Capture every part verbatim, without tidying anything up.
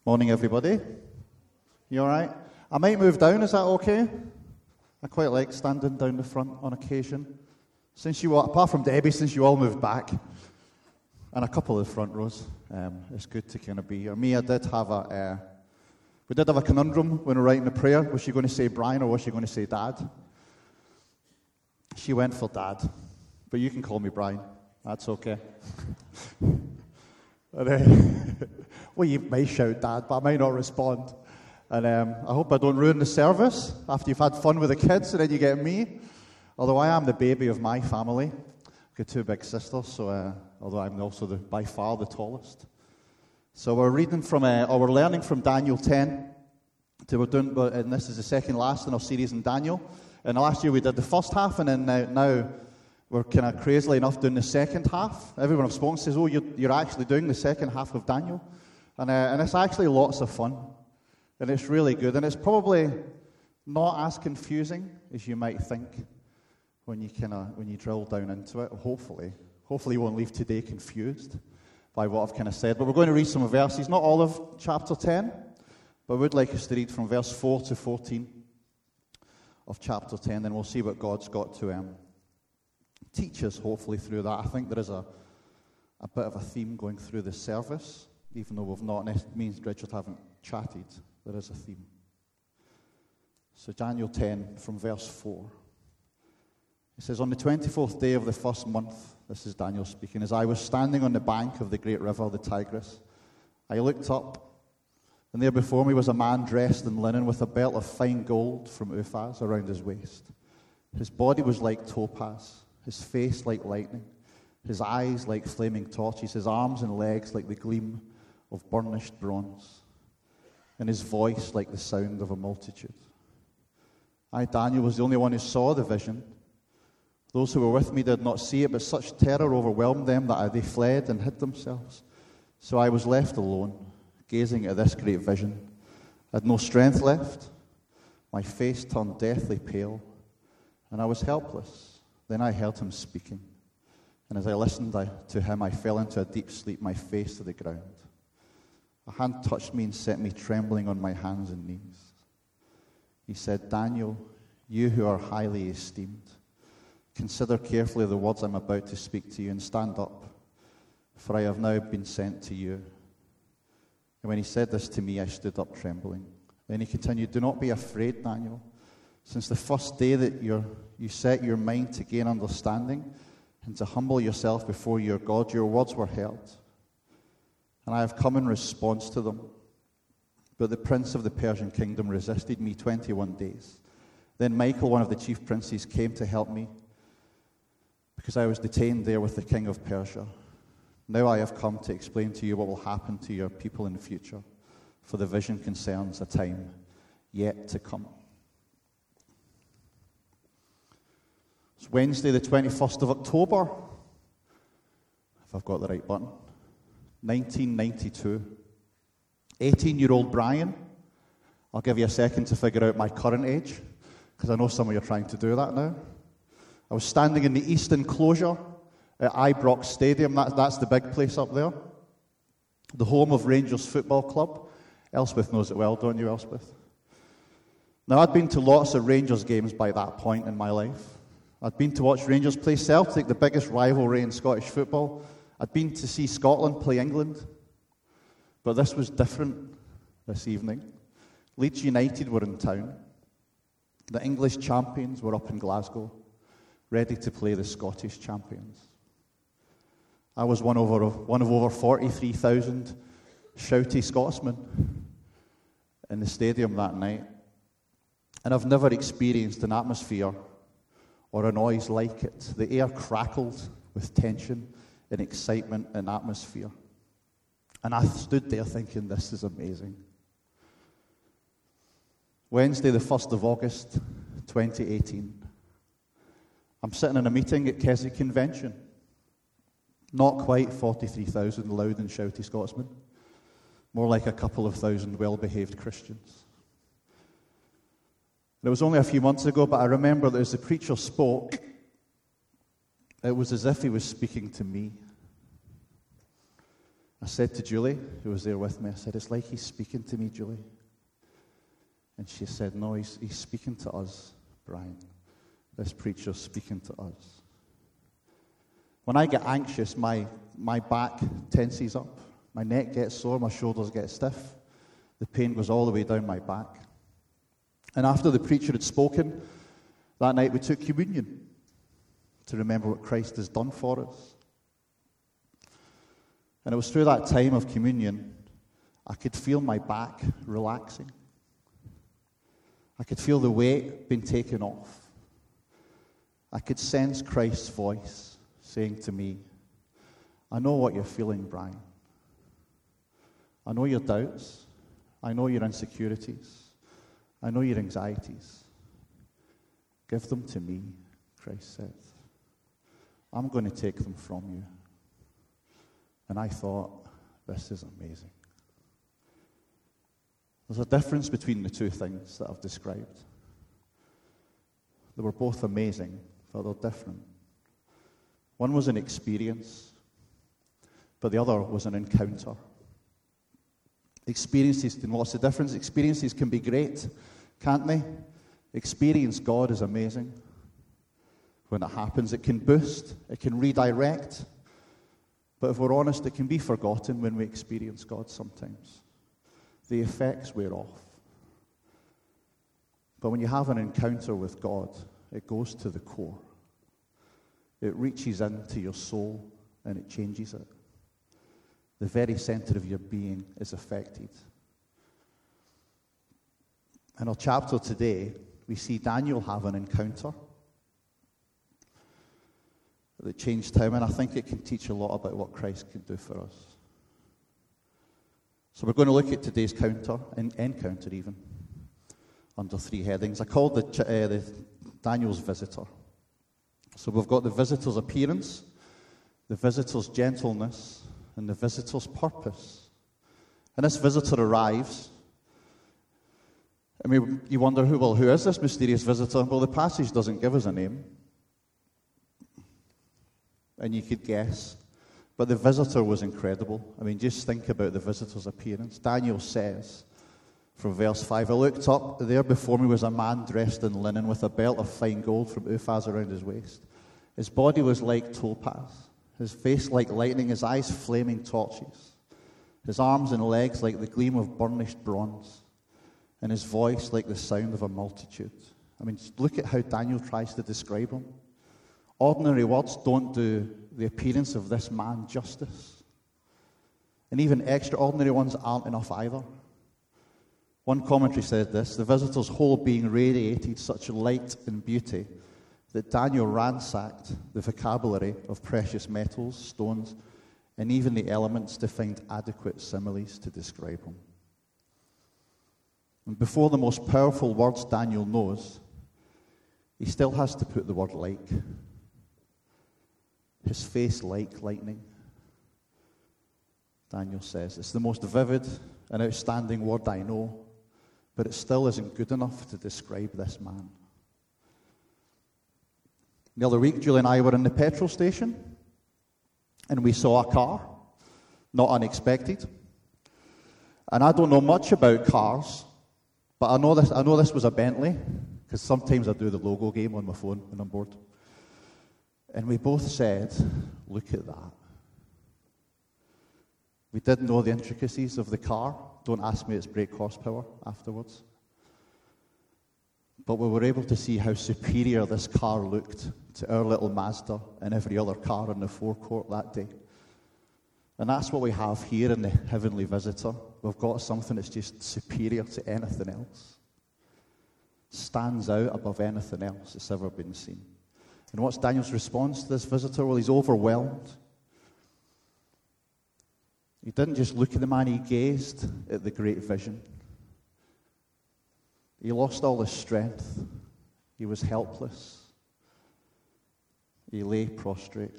Morning, everybody. You all right? I might move down, is that okay? I quite like standing down the front on occasion. Since you, apart from Debbie, since you all moved back, and a couple of the front rows, um, it's good to kind of be here. Me, I did have a, uh, we did have a conundrum when we were writing the prayer. Was she going to say Brian or was she going to say Dad? She went for Dad, but you can call me Brian. That's okay. And, uh, well, you may shout Dad, but I might not respond. And um, I hope I don't ruin the service after you've had fun with the kids and then you get me. Although I am the baby of my family. I've got two big sisters, so uh, although I'm also the, by far the tallest. So we're reading from, uh, or we're learning from Daniel ten. So we're doing, and this is the second last in our series in Daniel. And last year we did the first half, and then now, now we're kind of crazily enough doing the second half. Everyone I've spoken to says, oh, you're, you're actually doing the second half of Daniel. And, uh, and it's actually lots of fun. And it's really good. And it's probably not as confusing as you might think when you kind of when you drill down into it. Hopefully. Hopefully you won't leave today confused by what I've kind of said. But we're going to read some verses, not all of chapter ten, but I would like us to read from verse four to fourteen of chapter ten. Then we'll see what God's got to um, teach us, hopefully, through that. I think there is a, a bit of a theme going through this service, even though we've not, me and Richard haven't chatted. There is a theme. So Daniel ten from verse four. It says, on the twenty-fourth day of the first month, this is Daniel speaking, as I was standing on the bank of the great river, the Tigris, I looked up, and there before me was a man dressed in linen with a belt of fine gold from Uphaz around his waist. His body was like topaz, his face like lightning, his eyes like flaming torches, his arms and legs like the gleam of burnished bronze, and his voice like the sound of a multitude. I, Daniel, was the only one who saw the vision. Those who were with me did not see it, but such terror overwhelmed them that they fled and hid themselves. So I was left alone, gazing at this great vision. I had no strength left. My face turned deathly pale, and I was helpless. Then I heard him speaking, and as I listened I, to him, I fell into a deep sleep, my face to the ground. A hand touched me and set me trembling on my hands and knees. He said, Daniel, you who are highly esteemed, consider carefully the words I'm about to speak to you and stand up, for I have now been sent to you. And when he said this to me, I stood up trembling. Then he continued, do not be afraid, Daniel. Since the first day that you're, you set your mind to gain understanding and to humble yourself before your God, your words were heard. And I have come in response to them. But the prince of the Persian kingdom resisted me twenty-one days. Then Michael, one of the chief princes, came to help me, because I was detained there with the king of Persia. Now I have come to explain to you what will happen to your people in the future, for the vision concerns a time yet to come. It's Wednesday, the twenty-first of October, if I've got the right button, nineteen ninety-two. eighteen-year-old Brian. I'll give you a second to figure out my current age, because I know some of you are trying to do that now. I was standing in the east enclosure at Ibrox Stadium. That, that's the big place up there. The home of Rangers Football Club. Elspeth knows it well, don't you, Elspeth? Now, I'd been to lots of Rangers games by that point in my life. I'd been to watch Rangers play Celtic, the biggest rivalry in Scottish football. I'd been to see Scotland play England. But this was different this evening. Leeds United were in town. The English champions were up in Glasgow, ready to play the Scottish champions. I was one, over, one of over forty-three thousand shouty Scotsmen in the stadium that night. And I've never experienced an atmosphere or a noise like it. The air crackled with tension and excitement and atmosphere. And I stood there thinking, this is amazing. Wednesday, the first of August, twenty eighteen. I'm sitting in a meeting at Keswick Convention. Not quite forty-three thousand loud and shouty Scotsmen. More like a couple of thousand well-behaved Christians. And it was only a few months ago, but I remember that as the preacher spoke, it was as if he was speaking to me. I said to Julie, who was there with me, I said, it's like he's speaking to me, Julie. And she said, no, he's, he's speaking to us, Brian. This preacher's speaking to us. When I get anxious, my, my back tenses up. My neck gets sore, my shoulders get stiff. The pain goes all the way down my back. And after the preacher had spoken, that night we took communion to remember what Christ has done for us. And it was through that time of communion, I could feel my back relaxing. I could feel the weight being taken off. I could sense Christ's voice saying to me, I know what you're feeling, Brian. I know your doubts. I know your insecurities. I know your anxieties. Give them to me, Christ said. I'm going to take them from you. And I thought, this is amazing. There's a difference between the two things that I've described. They were both amazing, but they're different. One was an experience, but the other was an encounter. Experiences, and what's the difference? Experiences can be great, can't they? Experience God is amazing. When it happens, it can boost, it can redirect. But if we're honest, it can be forgotten when we experience God sometimes. The effects wear off. But when you have an encounter with God, it goes to the core. It reaches into your soul and it changes it. The very center of your being is affected. In our chapter today, we see Daniel have an encounter that changed him, and I think it can teach a lot about what Christ can do for us. So we're going to look at today's counter, encounter even, under three headings. I called the, uh, the Daniel's visitor. So we've got the visitor's appearance, the visitor's gentleness, and the visitor's purpose. And this visitor arrives. I mean, you wonder, who, well, who is this mysterious visitor? Well, the passage doesn't give us a name. And you could guess. But the visitor was incredible. I mean, just think about the visitor's appearance. Daniel says, from verse five, I looked up, there before me was a man dressed in linen with a belt of fine gold from Uphaz around his waist. His body was like topaz, his face like lightning, his eyes flaming torches, his arms and legs like the gleam of burnished bronze, and his voice like the sound of a multitude. I mean, look at how Daniel tries to describe him. Ordinary words don't do the appearance of this man justice. And even extraordinary ones aren't enough either. One commentary said this, the visitor's whole being radiated such light and beauty that Daniel ransacked the vocabulary of precious metals, stones, and even the elements to find adequate similes to describe him. And before the most powerful words Daniel knows, he still has to put the word like. His face like lightning. Daniel says, it's the most vivid and outstanding word I know, but it still isn't good enough to describe this man. The other week, Julie and I were in the petrol station, and we saw a car, not unexpected. And I don't know much about cars, but I know this, I know this was a Bentley, because sometimes I do the logo game on my phone when I'm bored. And we both said, look at that. We didn't know the intricacies of the car. Don't ask me its brake horsepower afterwards. But we were able to see how superior this car looked to our little Mazda and every other car in the forecourt that day. And that's what we have here in the Heavenly Visitor. We've got something that's just superior to anything else. Stands out above anything else that's ever been seen. And what's Daniel's response to this visitor? Well, he's overwhelmed. He didn't just look at the man, he gazed at the great vision. He lost all his strength. He was helpless. He lay prostrate.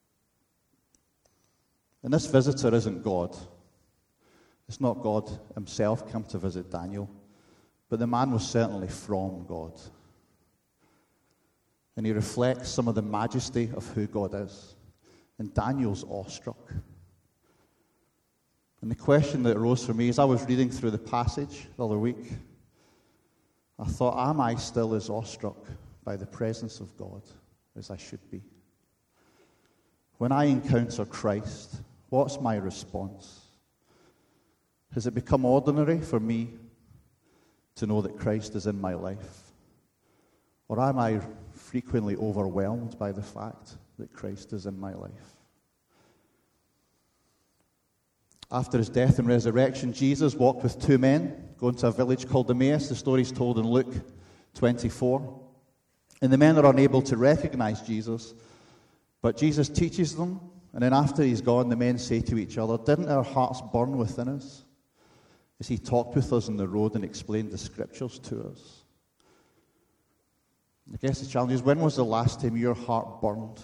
And this visitor isn't God. It's not God himself come to visit Daniel, but the man was certainly from God. And he reflects some of the majesty of who God is. And Daniel's awestruck. And the question that arose for me as I was reading through the passage the other week, I thought, am I still as awestruck by the presence of God as I should be? When I encounter Christ, what's my response? Has it become ordinary for me to know that Christ is in my life? Or am I frequently overwhelmed by the fact that Christ is in my life? After his death and resurrection, Jesus walked with two men going to a village called Emmaus. The story is told in Luke twenty-four. And the men are unable to recognize Jesus, but Jesus teaches them. And then after he's gone, the men say to each other, "Didn't our hearts burn within us as he talked with us on the road and explained the scriptures to us?" I guess the challenge is, when was the last time your heart burned?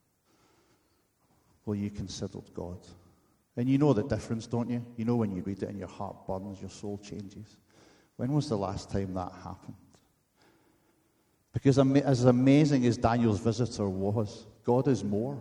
Well, you considered God. And you know the difference, don't you? You know when you read it and your heart burns, your soul changes. When was the last time that happened? Because as amazing as Daniel's visitor was, God is more.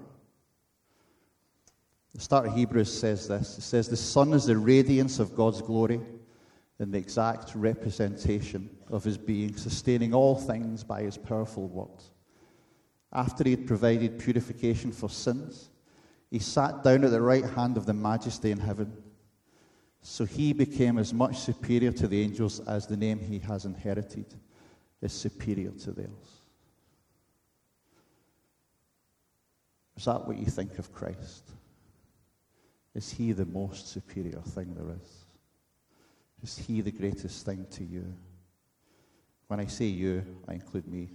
The start of Hebrews says this. It says, "The Son is the radiance of God's glory and the exact representation of his being, sustaining all things by his powerful word. After he had provided purification for sins, he sat down at the right hand of the Majesty in heaven. So he became as much superior to the angels as the name he has inherited is superior to theirs." Is that what you think of Christ? Is he the most superior thing there is? Is he the greatest thing to you? When I say you, I include me.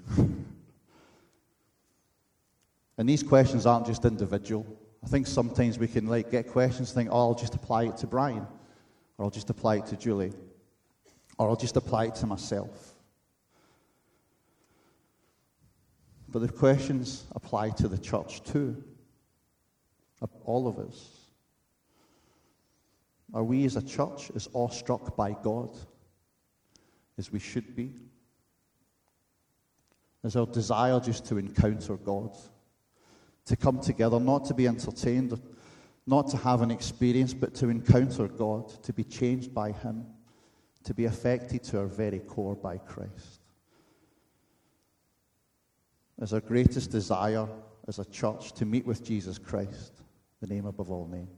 And these questions aren't just individual. I think sometimes we can like get questions and think, oh, I'll just apply it to Brian, or I'll just apply it to Julie, or I'll just apply it to myself. But the questions apply to the church too. All of us. Are we as a church as awestruck by God as we should be? Is our desire just to encounter God? To come together, not to be entertained, not to have an experience, but to encounter God, to be changed by him, to be affected to our very core by Christ? Is our greatest desire as a church to meet with Jesus Christ, the name above all names?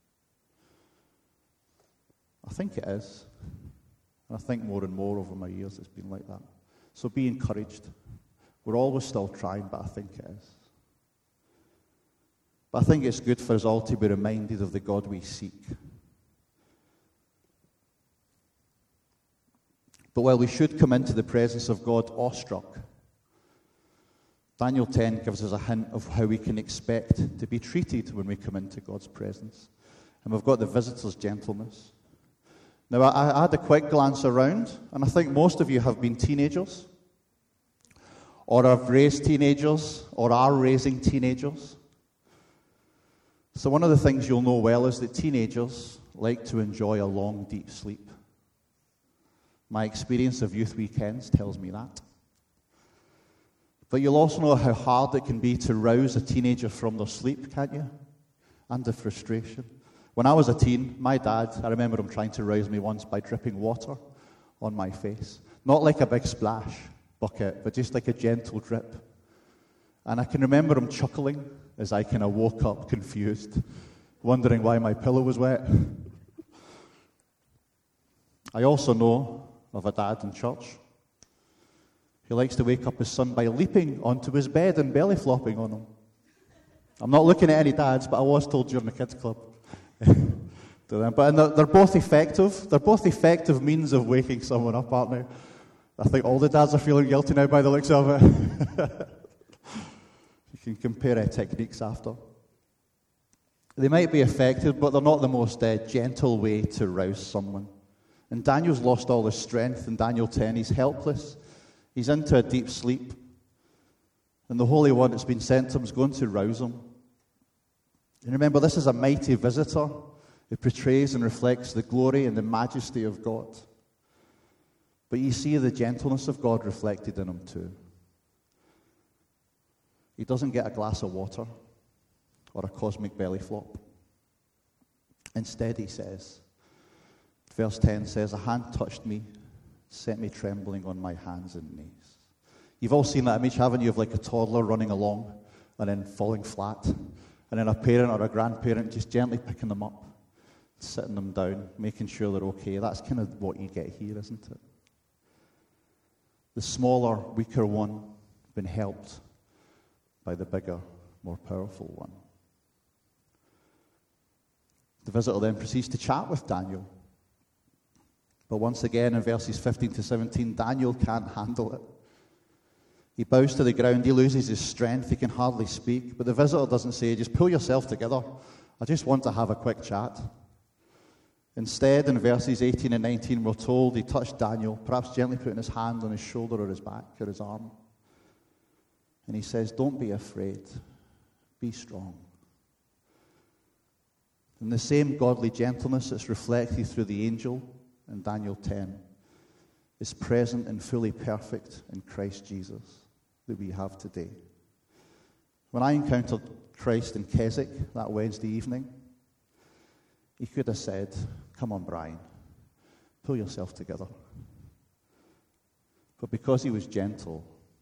I think it is. And I think more and more over my years it's been like that. So be encouraged. We're always still trying, but I think it is. But I think it's good for us all to be reminded of the God we seek. But while we should come into the presence of God awestruck, Daniel ten gives us a hint of how we can expect to be treated when we come into God's presence. And we've got the visitor's gentleness. Now, I, I had a quick glance around, and I think most of you have been teenagers, or have raised teenagers, or are raising teenagers. So one of the things you'll know well is that teenagers like to enjoy a long, deep sleep. My experience of youth weekends tells me that. But you'll also know how hard it can be to rouse a teenager from their sleep, can't you? And the frustration. When I was a teen, my dad, I remember him trying to rouse me once by dripping water on my face. Not like a big splash bucket, but just like a gentle drip. And I can remember him chuckling as I kind of woke up confused, wondering why my pillow was wet. I also know of a dad in church who likes to wake up his son by leaping onto his bed and belly flopping on him. I'm not looking at any dads, but I was told during the kids club. to them. But they're, they're both effective. They're both effective means of waking someone up, aren't they? I think all the dads are feeling guilty now by the looks of it. You can compare uh, techniques after. They might be effective, but they're not the most uh, gentle way to rouse someone. And Daniel's lost all his strength in Daniel ten. He's helpless. He's into a deep sleep. And the Holy One that's been sent to him is going to rouse him. And remember, this is a mighty visitor who portrays and reflects the glory and the majesty of God. But you see the gentleness of God reflected in him too. He doesn't get a glass of water or a cosmic belly flop. Instead, he says, verse ten says, a hand touched me, set me trembling on my hands and knees. You've all seen that image, haven't you, of like a toddler running along and then falling flat, and then a parent or a grandparent just gently picking them up, sitting them down, making sure they're okay. That's kind of what you get here, isn't it? The smaller, weaker one been helped by the bigger, more powerful one. The visitor then proceeds to chat with Daniel. But once again, in verses fifteen to seventeen, Daniel can't handle it. He bows to the ground, he loses his strength, he can hardly speak. But the visitor doesn't say, just pull yourself together. I just want to have a quick chat. Instead, in verses eighteen and nineteen, we're told he touched Daniel, perhaps gently putting his hand on his shoulder or his back or his arm. And he says, don't be afraid, be strong. And the same godly gentleness that's reflected through the angel in Daniel ten is present and fully perfect in Christ Jesus that we have today. When I encountered Christ in Keswick that Wednesday evening, he could have said, come on, Brian, pull yourself together. But because he was gentle,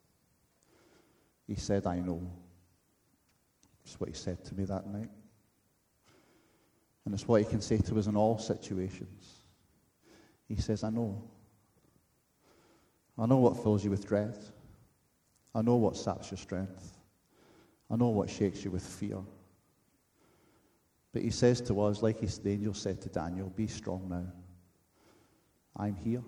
he said, I know. That's what he said to me that night. And it's what he can say to us in all situations. He says, I know. I know what fills you with dread. I know what saps your strength. I know what shakes you with fear. But he says to us, like the angel said to Daniel, be strong now. I'm here.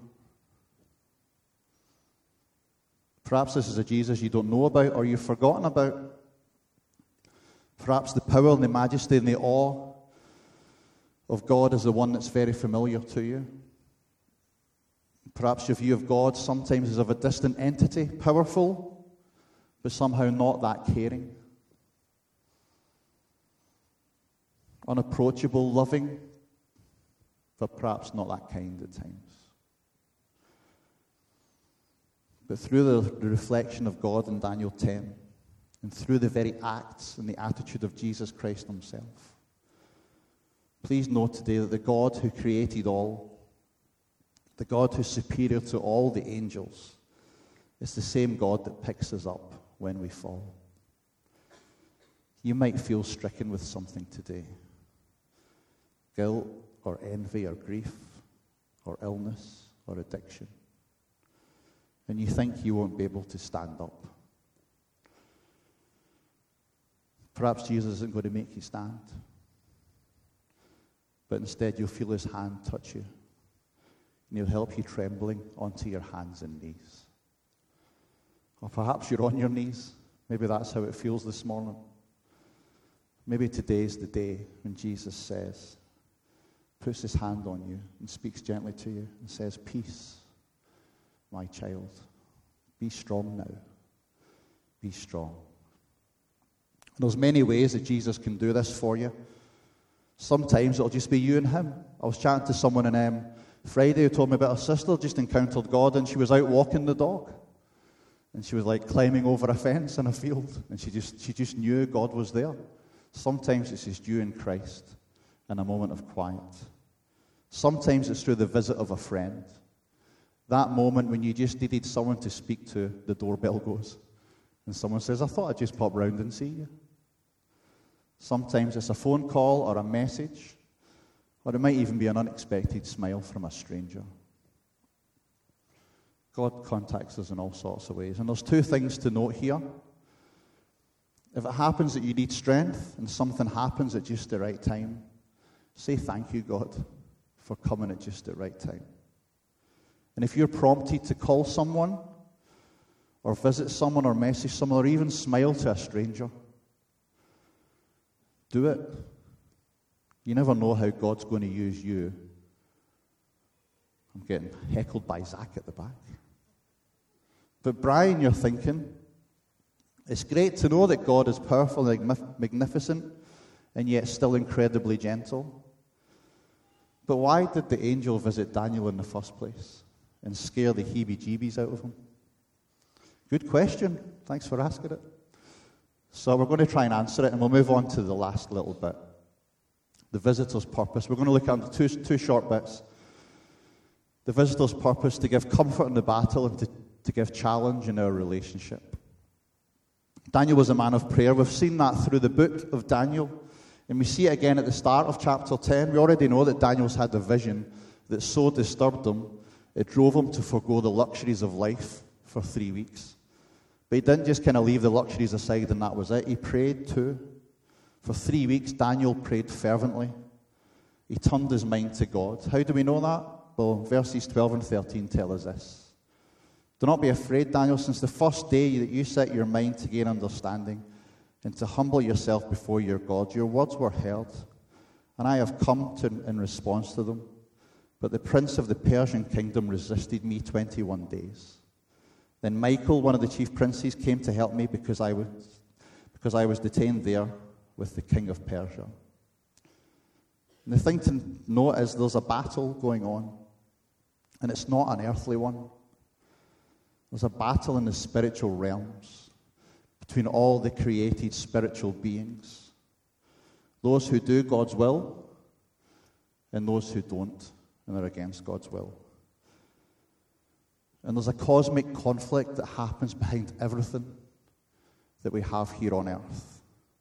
Perhaps this is a Jesus you don't know about or you've forgotten about. Perhaps the power and the majesty and the awe of God is the one that's very familiar to you. Perhaps your view of God sometimes is of a distant entity, powerful, but somehow not that caring. Unapproachable, loving, but perhaps not that kind at times. But through the, the reflection of God in Daniel ten, and through the very acts and the attitude of Jesus Christ himself, please note today that the God who created all, the God who's superior to all the angels, is the same God that picks us up when we fall. You might feel stricken with something today. Guilt or envy or grief or illness or addiction. And you think you won't be able to stand up. Perhaps Jesus isn't going to make you stand. But instead you'll feel his hand touch you. And he'll help you trembling onto your hands and knees. Or perhaps you're on your knees. Maybe that's how it feels this morning. Maybe today's the day when Jesus says, puts his hand on you and speaks gently to you and says, peace, my child. Be strong now. Be strong. And there's many ways that Jesus can do this for you. Sometimes it'll just be you and him. I was chatting to someone on um, Friday who told me about her sister just encountered God, and she was out walking the dog. And she was like climbing over a fence in a field. And she just she just knew God was there. Sometimes it's just you and Christ in a moment of quiet. Sometimes it's through the visit of a friend. That moment when you just needed someone to speak to, the doorbell goes. And someone says, I thought I'd just pop round and see you. Sometimes it's a phone call or a message, or it might even be an unexpected smile from a stranger. God contacts us in all sorts of ways. And there's two things to note here. If it happens that you need strength and something happens at just the right time, say thank you, God, for coming at just the right time. And if you're prompted to call someone, or visit someone, or message someone, or even smile to a stranger, do it. You never know how God's going to use you. I'm getting heckled by Zach at the back. But Brian, you're thinking, it's great to know that God is powerful and magnificent, and yet still incredibly gentle. But why did the angel visit Daniel in the first place and scare the heebie-jeebies out of him? Good question. Thanks for asking it. So we're going to try and answer it, and we'll move on to the last little bit. The visitor's purpose. We're going to look at two, two short bits. The visitor's purpose, to give comfort in the battle and to, to give challenge in our relationship. Daniel was a man of prayer. We've seen that through the book of Daniel. And we see it again at the start of chapter ten. We already know that Daniel's had a vision that so disturbed him, it drove him to forego the luxuries of life for three weeks. But he didn't just kind of leave the luxuries aside and that was it. He prayed too. For three weeks, Daniel prayed fervently. He turned his mind to God. How do we know that? Well, verses twelve and thirteen tell us this. Do not be afraid, Daniel, since the first day that you set your mind to gain understanding and to humble yourself before your God, your words were heard, and I have come to, in response to them. But the prince of the Persian kingdom resisted me twenty-one days. Then Michael, one of the chief princes, came to help me because I was, because I was detained there with the king of Persia. And the thing to note is there's a battle going on, and it's not an earthly one. There's a battle in the spiritual realms between all the created spiritual beings, those who do God's will and those who don't and are against God's will. And there's a cosmic conflict that happens behind everything that we have here on earth.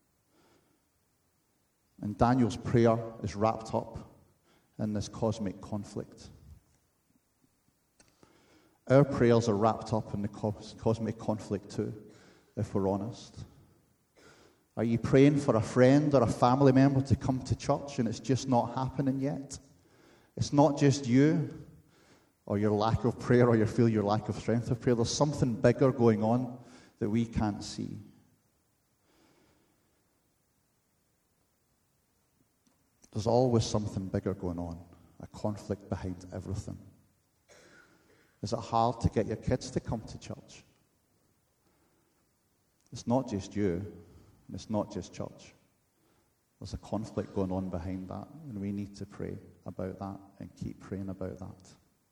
And Daniel's prayer is wrapped up in this cosmic conflict. Our prayers are wrapped up in the cos- cosmic conflict too, if we're honest. Are you praying for a friend or a family member to come to church and it's just not happening yet? It's not just you or your lack of prayer or you feel your lack of strength of prayer. There's something bigger going on that we can't see. There's always something bigger going on, a conflict behind everything. Is it hard to get your kids to come to church? It's not just you, and it's not just church. There's a conflict going on behind that, and we need to pray about that and keep praying about that.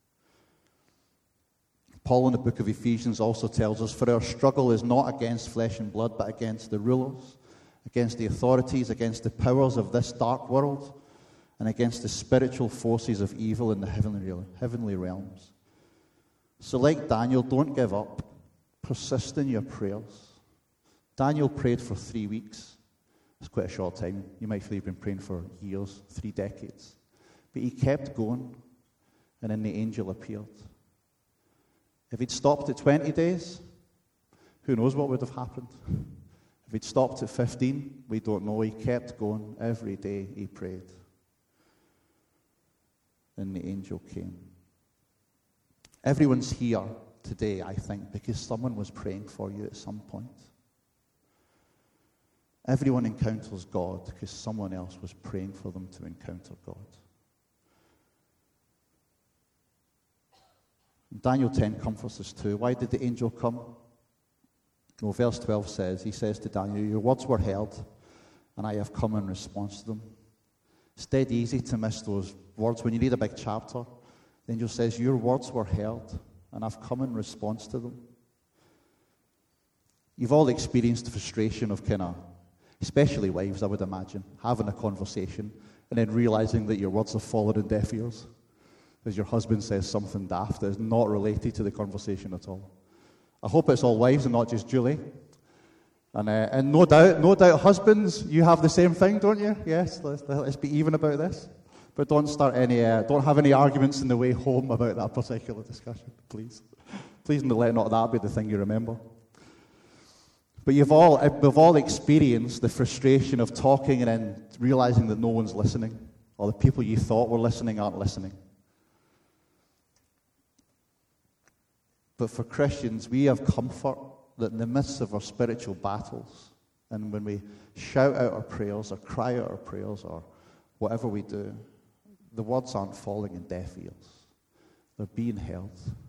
Paul in the book of Ephesians also tells us, for our struggle is not against flesh and blood, but against the rulers, against the authorities, against the powers of this dark world, and against the spiritual forces of evil in the heavenly, heavenly realms. So like Daniel, don't give up. Persist in your prayers. Daniel prayed for three weeks. It's quite a short time. You might feel you've been praying for years, three decades. But he kept going, and then the angel appeared. If he'd stopped at twenty days, who knows what would have happened? If he'd stopped at fifteen, we don't know. He kept going. Every day he prayed. And the angel came. Everyone's here today, I think, because someone was praying for you at some point. Everyone encounters God because someone else was praying for them to encounter God. Daniel ten comforts us too. Why did the angel come? Well, verse twelve says, he says to Daniel, your words were heard, and I have come in response to them. It's dead easy to miss those words. When you read a big chapter, the angel says, your words were heard, and I've come in response to them. You've all experienced the frustration of kind of, especially wives, I would imagine, having a conversation and then realizing that your words have fallen on deaf ears as your husband says something daft that is not related to the conversation at all. I hope it's all wives and not just Julie. And uh, and no doubt, no doubt, husbands, you have the same thing, don't you? Yes, let's, let's be even about this. But don't start any, uh, don't have any arguments in the way home about that particular discussion, please. Please let not that be the thing you remember. But you've all, we've all experienced the frustration of talking and then realizing that no one's listening, or the people you thought were listening aren't listening. But for Christians, we have comfort that in the midst of our spiritual battles, and when we shout out our prayers or cry out our prayers or whatever we do, the words aren't falling in deaf ears. They're being heard.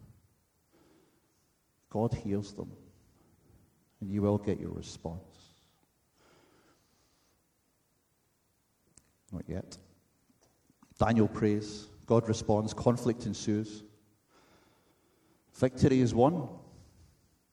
God hears them, and you will get your response. Not yet. Daniel prays. God responds. Conflict ensues. Victory is won.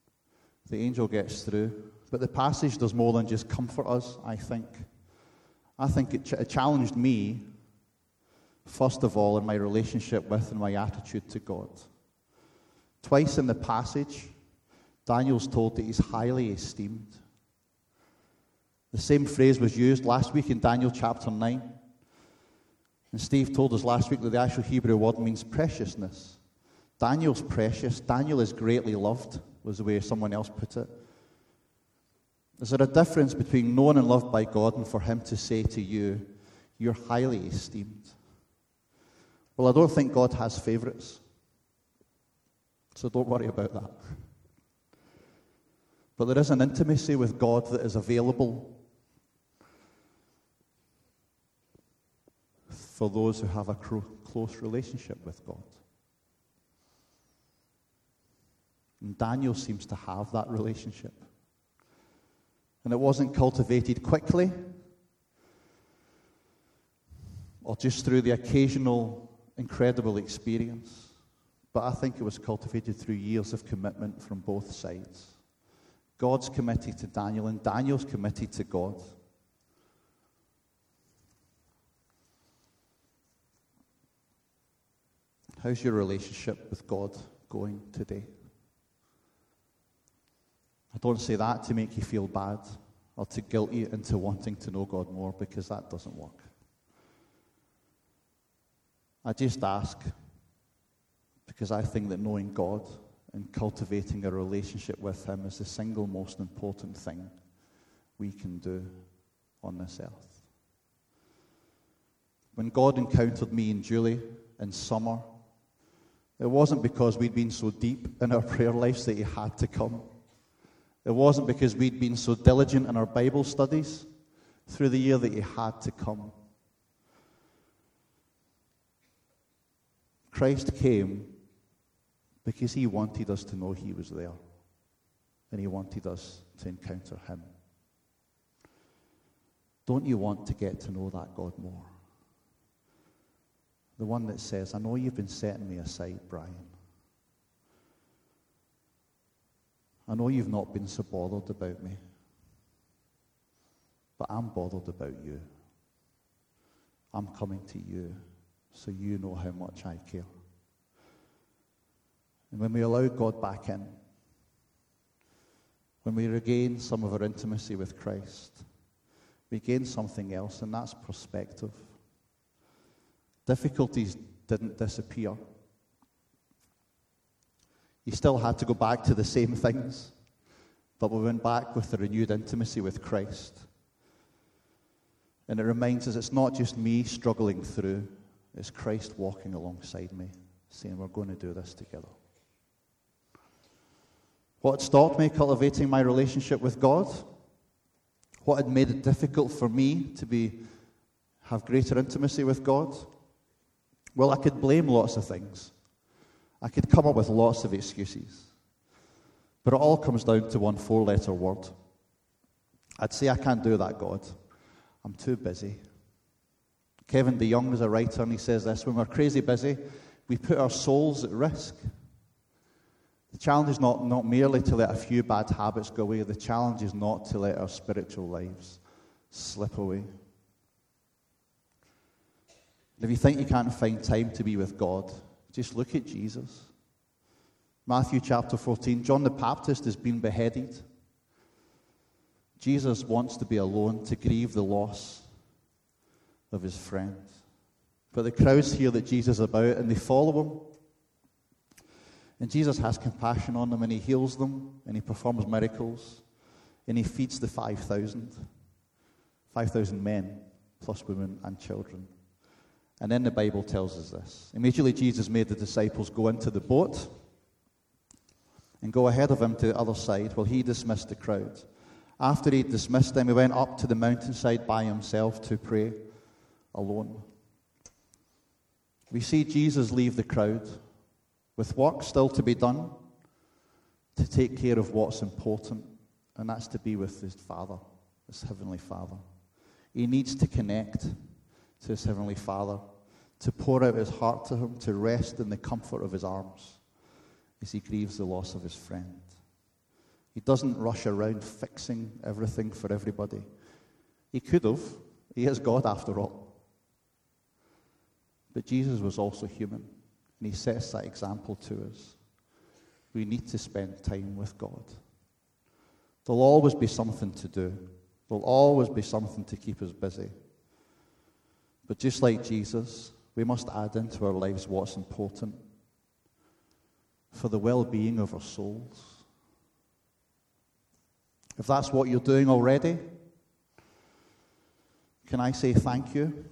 The angel gets through. But the passage does more than just comfort us, I think. I think it, ch- it challenged me, first of all, in my relationship with and my attitude to God. Twice in the passage, Daniel's told that he's highly esteemed. The same phrase was used last week in Daniel chapter nine. And Steve told us last week that the actual Hebrew word means preciousness. Daniel's precious. Daniel is greatly loved, was the way someone else put it. Is there a difference between known and loved by God and for him to say to you, you're highly esteemed? Well, I don't think God has favorites. So don't worry about that. But there is an intimacy with God that is available for those who have a cro- close relationship with God. And Daniel seems to have that relationship. And it wasn't cultivated quickly or just through the occasional incredible experience, but I think it was cultivated through years of commitment from both sides. God's committed to Daniel, and Daniel's committed to God. How's your relationship with God going today? I don't say that to make you feel bad or to guilt you into wanting to know God more, because that doesn't work. I just ask because I think that knowing God and cultivating a relationship with him is the single most important thing we can do on this earth. When God encountered me and Julie in summer, it wasn't because we'd been so deep in our prayer lives that he had to come. It wasn't because we'd been so diligent in our Bible studies through the year that he had to come. Christ came because he wanted us to know he was there, and he wanted us to encounter him. Don't you want to get to know that God more? The one that says, I know you've been setting me aside, Brian. I know you've not been so bothered about me, but I'm bothered about you. I'm coming to you so you know how much I care. And when we allow God back in, when we regain some of our intimacy with Christ, we gain something else, and that's perspective. Difficulties didn't disappear. He still had to go back to the same things, but we went back with a renewed intimacy with Christ. And it reminds us it's not just me struggling through, it's Christ walking alongside me, saying we're going to do this together. What had stopped me cultivating my relationship with God? What had made it difficult for me to be have greater intimacy with God? Well, I could blame lots of things. I could come up with lots of excuses. But it all comes down to one four-letter word. I'd say, I can't do that, God. I'm too busy. Kevin DeYoung is a writer, and he says this: when we're crazy busy, we put our souls at risk. The challenge is not, not merely to let a few bad habits go away. The challenge is not to let our spiritual lives slip away. And if you think you can't find time to be with God, just look at Jesus. Matthew chapter fourteen, John the Baptist has been beheaded. Jesus wants to be alone to grieve the loss of his friend. But the crowds hear that Jesus is about and they follow him. And Jesus has compassion on them, and he heals them, and he performs miracles, and he feeds the five thousand. five thousand men, plus women and children. And then the Bible tells us this. Immediately Jesus made the disciples go into the boat and go ahead of him to the other side while he dismissed the crowd. After he dismissed them, he went up to the mountainside by himself to pray alone. We see Jesus leave the crowd with work still to be done to take care of what's important, and that's to be with his Father, his Heavenly Father. He needs to connect to his Heavenly Father, to pour out his heart to him, to rest in the comfort of his arms as he grieves the loss of his friend. He doesn't rush around fixing everything for everybody. He could have. He is God after all. But Jesus was also human, and he sets that example to us. We need to spend time with God. There'll always be something to do. There'll always be something to keep us busy. But just like Jesus, we must add into our lives what's important for the well-being of our souls. If that's what you're doing already, can I say thank you?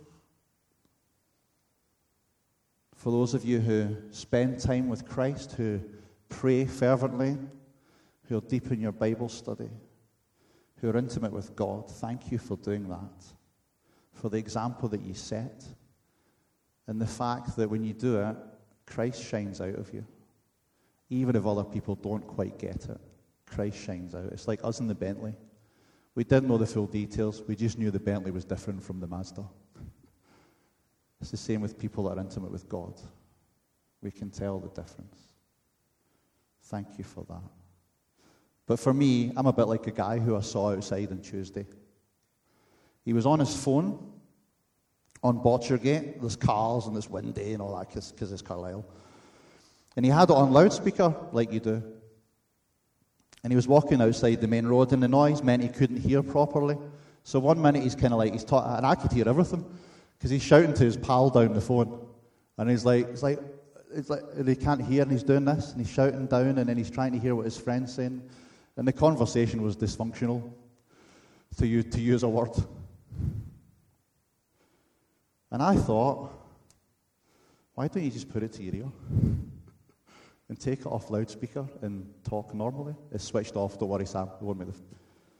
For those of you who spend time with Christ, who pray fervently, who are deep in your Bible study, who are intimate with God, thank you for doing that, for the example that you set, and the fact that when you do it, Christ shines out of you. Even if other people don't quite get it, Christ shines out. It's like us in the Bentley. We didn't know the full details. We just knew the Bentley was different from the Mazda. It's the same with people that are intimate with God. We can tell the difference. Thank you for that. But for me, I'm a bit like a guy who I saw outside on Tuesday. He was on his phone on Botchergate. There's cars and it's windy and all that because it's Carlisle. And he had it on loudspeaker, like you do. And he was walking outside the main road, and the noise meant he couldn't hear properly. So one minute he's kind of like, he's talking, and I could hear everything, because he's shouting to his pal down the phone. And he's like, it's like, it's like, and he can't hear, and he's doing this, and he's shouting down, and then he's trying to hear what his friend's saying. And the conversation was dysfunctional, to use, to use a word. And I thought, why don't you just put it to your ear? And take it off loudspeaker and talk normally. It's switched off, don't worry, Sam. You won't make the...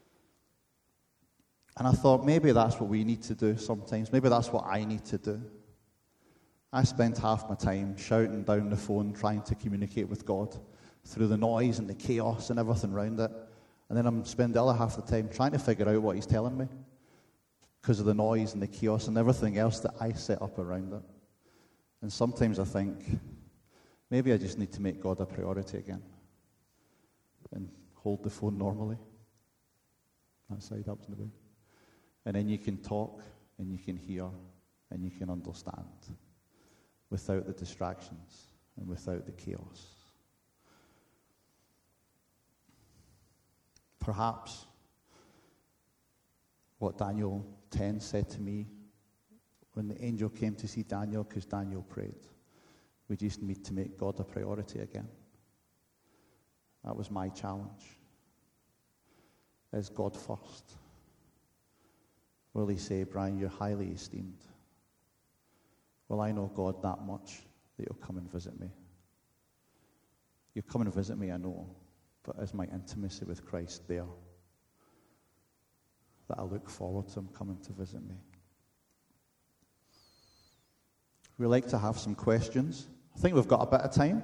And I thought, maybe that's what we need to do sometimes. Maybe that's what I need to do. I spent half my time shouting down the phone, trying to communicate with God through the noise and the chaos and everything around it. And then I'm spending the other half of the time trying to figure out what he's telling me because of the noise and the chaos and everything else that I set up around it. And sometimes I think, maybe I just need to make God a priority again and hold the phone normally. That side up and the way. And then you can talk and you can hear and you can understand without the distractions and without the chaos. Perhaps what Daniel ten said to me when the angel came to see Daniel, because Daniel prayed, we just need to make God a priority again. That was my challenge. Is God first? Will he say, Brian, you're highly esteemed? Will I know God that much that you'll come and visit me? You'll come and visit me, I know, but is my intimacy with Christ there? That I look forward to him coming to visit me. We like to have some questions. I think we've got a bit of time.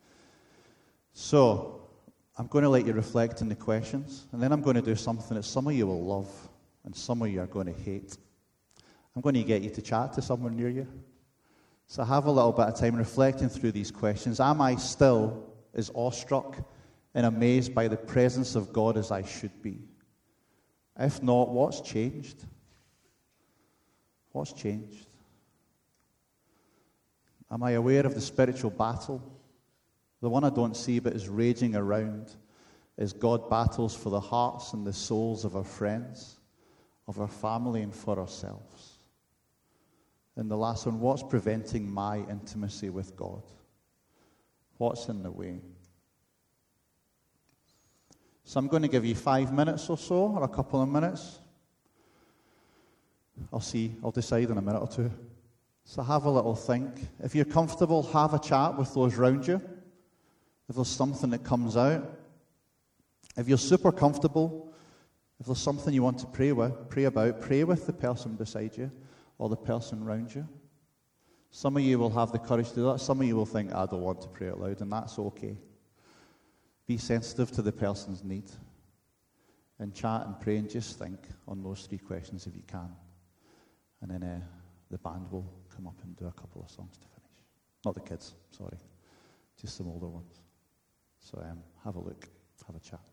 So, I'm going to let you reflect on the questions, and then I'm going to do something that some of you will love, and some of you are going to hate. I'm going to get you to chat to someone near you. So have a little bit of time reflecting through these questions. Am I still as awestruck and amazed by the presence of God as I should be? If not, what's changed? What's changed? Am I aware of the spiritual battle? The one I don't see but is raging around as God battles for the hearts and the souls of our friends, of our family, and for ourselves. And the last one, what's preventing my intimacy with God? What's in the way? So I'm going to give you five minutes or so, or a couple of minutes. I'll see, I'll decide in a minute or two. So have a little think. If you're comfortable, have a chat with those around you. If there's something that comes out. If you're super comfortable, if there's something you want to pray with, pray about, pray with the person beside you or the person around you. Some of you will have the courage to do that. Some of you will think, I don't want to pray out loud, and that's okay. Be sensitive to the person's need and chat and pray and just think on those three questions if you can. And then uh, the band will come up and do a couple of songs to finish. Not the kids, sorry. Just some older ones. So um, have a look, have a chat.